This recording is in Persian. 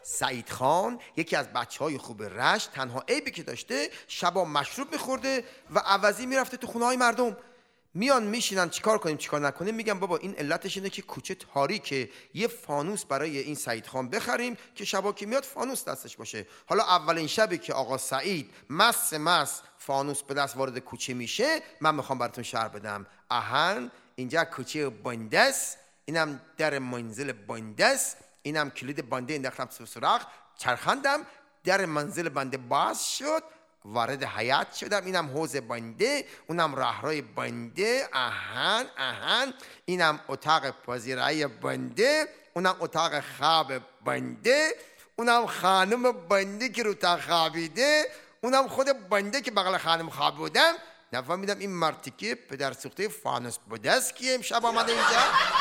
سعید خان یکی از بچهای خوب رشت تنها عیبی که داشته شبا مشروب میخورده و عوضی میرفته تو خونه های مردم. میان میشینن چیکار کنیم چیکار نکنیم، میگم بابا این علتش اینه که کوچه تاریکه، یه فانوس برای این سعید خان بخریم که شبا که میاد فانوس دستش باشه. حالا اولین شبی که آقا سعید مست فانوس به دست وارد کوچه میشه، من میخوام براتون شرح بدم. اهن اینجا کوچه بندست، اینم در منزل بندست، اینم کلید بنده انداختم تو سوراخ، چرخاندم، در منزل بنده باز شد، وارد حیات شدم. اینم حوض بنده، اونم راهروی بنده. اهن اینم اتاق پذیرایی بنده، اونم اتاق خواب بنده، اونم خانم بنده که رو تا خوابیده، اونم خود بنده که بغل خانم خواب بودم. نفهمیدم این مرتیکه پدر سوخته فانوس بوده است که امشب آمده اینجا.